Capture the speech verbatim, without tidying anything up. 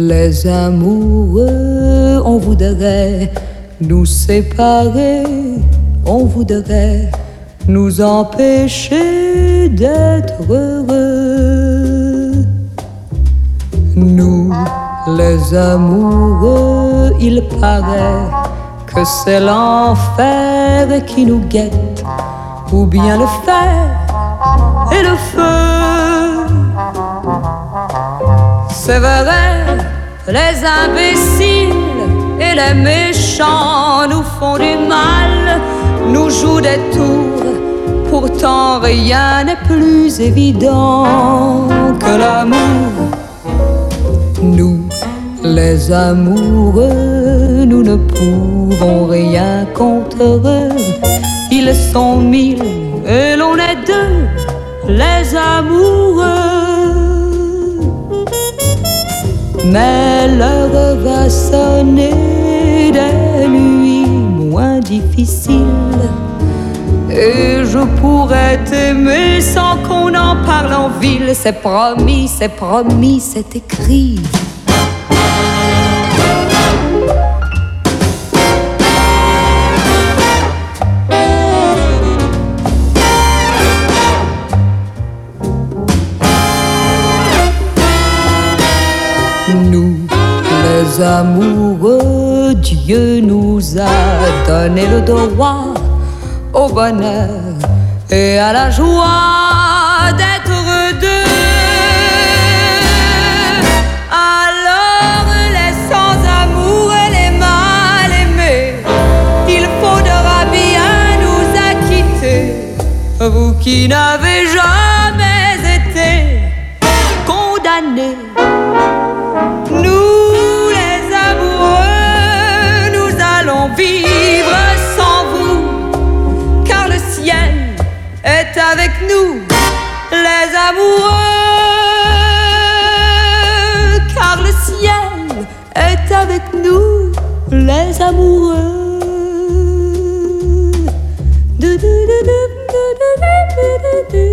les amoureux, on voudrait nous séparer, on voudrait nous empêcher d'être heureux. Nous, les amoureux, il paraît que c'est l'enfer qui nous guette, ou bien le fer et le feu. C'est vrai, les imbéciles et les méchants nous font du mal, nous jouent des tours. Pourtant rien n'est plus évident que l'amour. Nous, les amoureux, nous ne pouvons rien contre eux. Ils sont mille et l'on est deux, les amoureux. Mais l'heure va sonner des nuits moins difficiles, et je pourrais t'aimer sans qu'on en parle en ville. C'est promis, c'est promis, c'est écrit. Nous, les amoureux, Dieu nous a donné le droit au bonheur et à la joie d'être deux. Alors les sans-amour et les mal-aimés, il faudra bien nous acquitter, vous qui n'avez jamais été condamnés. Nous les amoureux, nous allons vivre sans vous, car le ciel est avec nous, les amoureux, car le ciel est avec nous, les amoureux. Du, du, du, du, du, du, du, du.